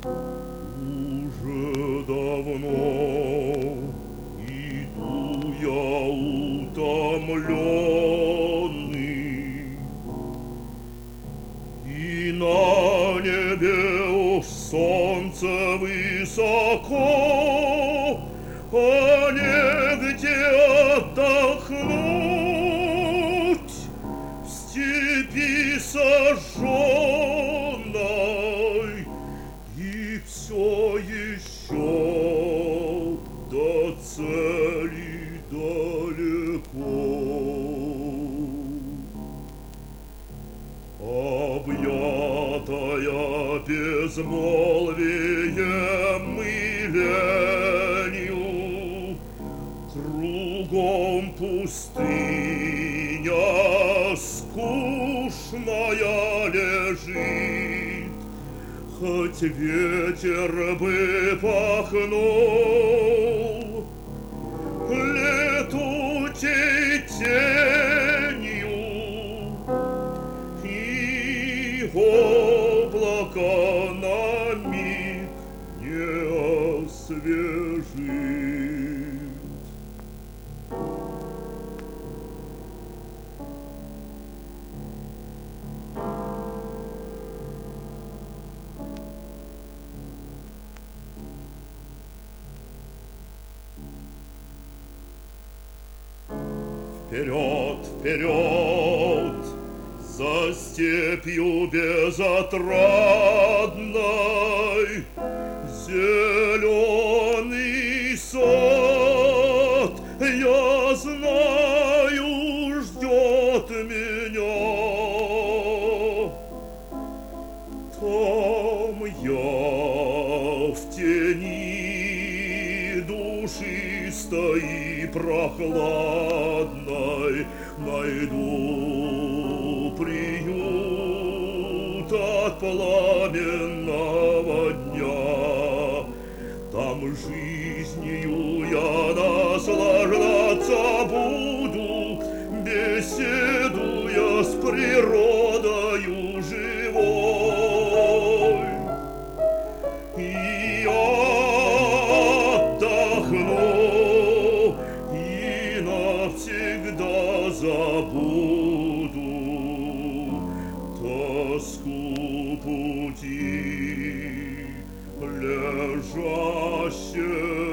Уже давно иду я утомленный, и на небе уж солнце высоко, а негде отдохнуть в степи сожженной, и все еще до цели далеко. Объятая безмолвием и ленью, кругом пустыня скучная лежит, хоть ветер бы пахнул летучей тенью, и облако на миг не освежит. Вперед, вперед, за степью безотрадной, зеленый сад, я знаю, ждет меня. Там я в тени душистой и прохладной найду приют от пламенного дня. Там жизнью я наслаждаться буду, беседуя с природою живой. И отдохну, и навсегда забуду тоску пути лежащей